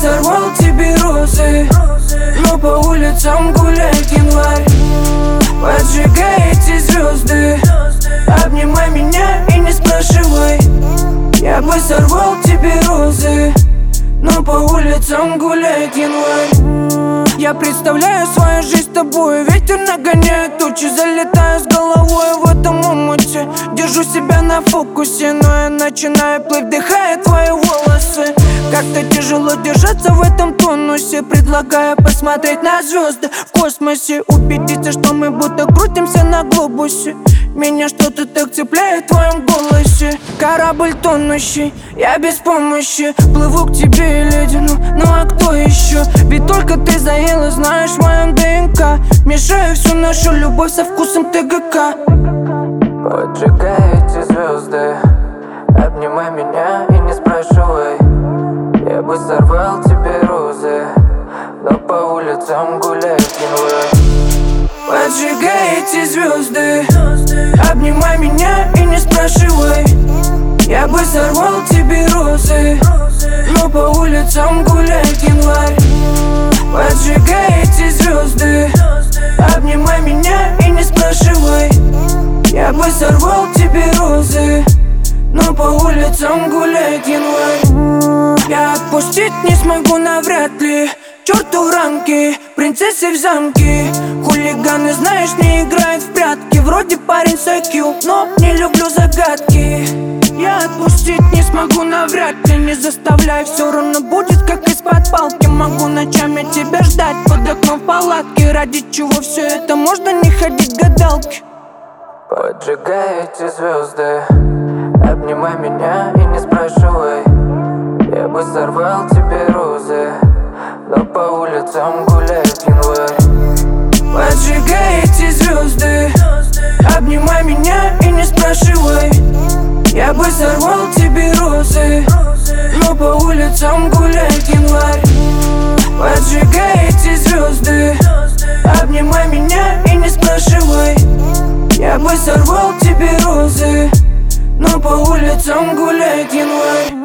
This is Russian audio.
сорвал тебе розы, но по улицам гуляет январь. Поджигай эти звезды, обнимай меня и не спрашивай. Я бы сорвал тебе розы, но по улицам гуляет январь. Я представляю свою жизнь с тобой. Ветер нагоняет тучи, залетаю с головой в этом омуте. Держу себя на фокусе, но я начинаю плыть, вдыхая твои волосы. Как-то тяжело держаться в этом тонусе. Предлагаю посмотреть на звезды в космосе, убедиться, что мы будто крутимся на глобусе. Меня что-то так цепляет в твоем голосе. Корабль тонущий, я без помощи. Плыву к тебе и ледяну, ну а кто еще? Ведь только ты заела, знаешь, в моем ДНК. Мешаю всю нашу любовь со вкусом ТГК. Поджигай эти звезды, обнимай меня и не спрашивай. Я бы сорвал тебе розы, но по улицам гуляет январь. Поджигай эти звезды, обнимай меня и не спрашивай. Я бы сорвал тебе розы, но по улицам гуляет январь. Поджигай эти звезды, обнимай меня и не спрашивай. Я бы сорвал тебе розы, но по улицам гуляет январь. Я отпустить не смогу навряд ли. Черту рамки, принцессы в замке. Хулиганы, знаешь, не играют в прятки. Вроде парень с IQ, но не люблю загадки. Я отпустить не смогу навряд ли. Не заставляй, все равно будет как из-под палки. Могу ночами тебя ждать под окном в палатке. Ради чего все это, можно не ходить гадалки. Поджигай эти звезды, обнимай меня и не спрашивай. Я бы сорвал тебе розы, но по улицам гуляет январь. Поджигай эти звезды, обнимай меня и не спрашивай. Я бы сорвал тебе розы, но по улицам гуляет январь. Поджигай эти звезды, обнимай меня и не спрашивай. Я бы сорвал тебе розы, но по улицам гуляет январь.